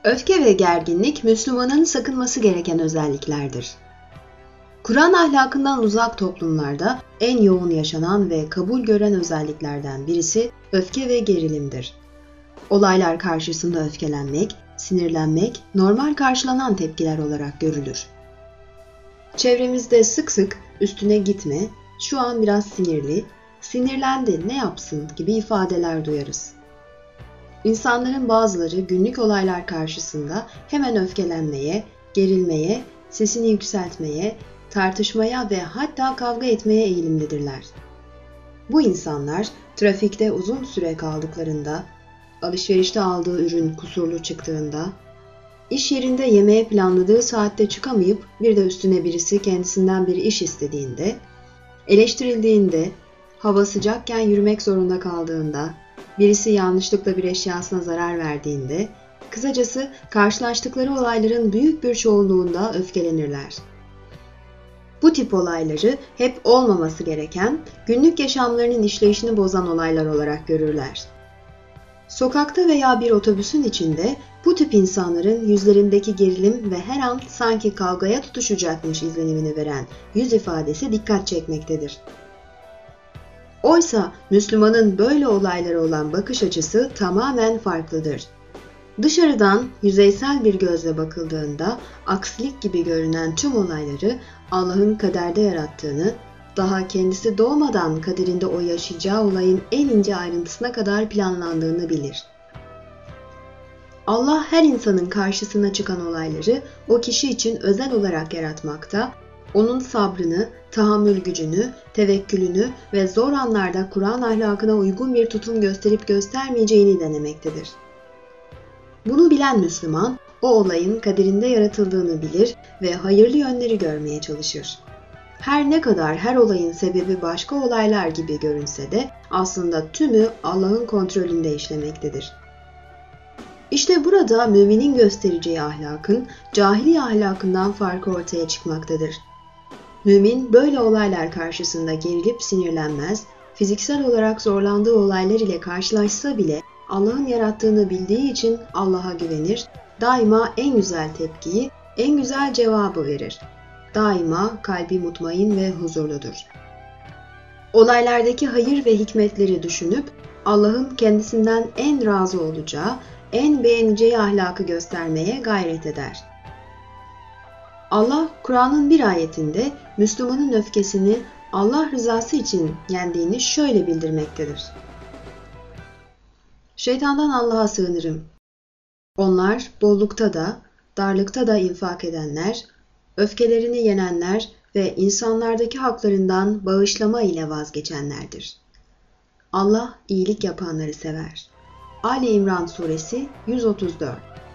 Öfke ve gerginlik Müslümanın sakınması gereken özelliklerdir. Kur'an ahlakından uzak toplumlarda en yoğun yaşanan ve kabul gören özelliklerden birisi öfke ve gerilimdir. Olaylar karşısında öfkelenmek, sinirlenmek normal karşılanan tepkiler olarak görülür. Çevremizde sık sık üstüne gitme, şu an biraz sinirli, sinirlendi ne yapsın gibi ifadeler duyarız. İnsanların bazıları günlük olaylar karşısında hemen öfkelenmeye, gerilmeye, sesini yükseltmeye, tartışmaya ve hatta kavga etmeye eğilimlidirler. Bu insanlar trafikte uzun süre kaldıklarında, alışverişte aldığı ürün kusurlu çıktığında, iş yerinde yemeğe planladığı saatte çıkamayıp bir de üstüne birisi kendisinden bir iş istediğinde, eleştirildiğinde, hava sıcakken yürümek zorunda kaldığında, birisi yanlışlıkla bir eşyasına zarar verdiğinde, kısacası karşılaştıkları olayların büyük bir çoğunluğunda öfkelenirler. Bu tip olayları hep olmaması gereken, günlük yaşamlarının işleyişini bozan olaylar olarak görürler. Sokakta veya bir otobüsün içinde bu tip insanların yüzlerindeki gerilim ve her an sanki kavgaya tutuşacakmış izlenimini veren yüz ifadesi dikkat çekmektedir. Oysa Müslümanın böyle olaylara olan bakış açısı tamamen farklıdır. Dışarıdan yüzeysel bir gözle bakıldığında aksilik gibi görünen tüm olayları Allah'ın kaderde yarattığını, daha kendisi doğmadan kaderinde o yaşayacağı olayın en ince ayrıntısına kadar planlandığını bilir. Allah her insanın karşısına çıkan olayları o kişi için özel olarak yaratmakta, onun sabrını, tahammül gücünü, tevekkülünü ve zor anlarda Kur'an ahlakına uygun bir tutum gösterip göstermeyeceğini denemektedir. Bunu bilen Müslüman, o olayın kaderinde yaratıldığını bilir ve hayırlı yönleri görmeye çalışır. Her ne kadar her olayın sebebi başka olaylar gibi görünse de aslında tümü Allah'ın kontrolünde işlemektedir. İşte burada müminin göstereceği ahlakın cahiliye ahlakından farkı ortaya çıkmaktadır. Mümin böyle olaylar karşısında gerilip sinirlenmez, fiziksel olarak zorlandığı olaylar ile karşılaşsa bile Allah'ın yarattığını bildiği için Allah'a güvenir, daima en güzel tepkiyi, en güzel cevabı verir. Daima kalbi mutmain ve huzurludur. Olaylardaki hayır ve hikmetleri düşünüp Allah'ın kendisinden en razı olacağı, en beğeneceği ahlakı göstermeye gayret eder. Allah Kur'an'ın bir ayetinde Müslümanın öfkesini Allah rızası için yendiğini şöyle bildirmektedir. Şeytandan Allah'a sığınırım. Onlar bollukta da, darlıkta da infak edenler, öfkelerini yenenler ve insanlardaki haklarından bağışlama ile vazgeçenlerdir. Allah iyilik yapanları sever. Ali İmran Suresi 134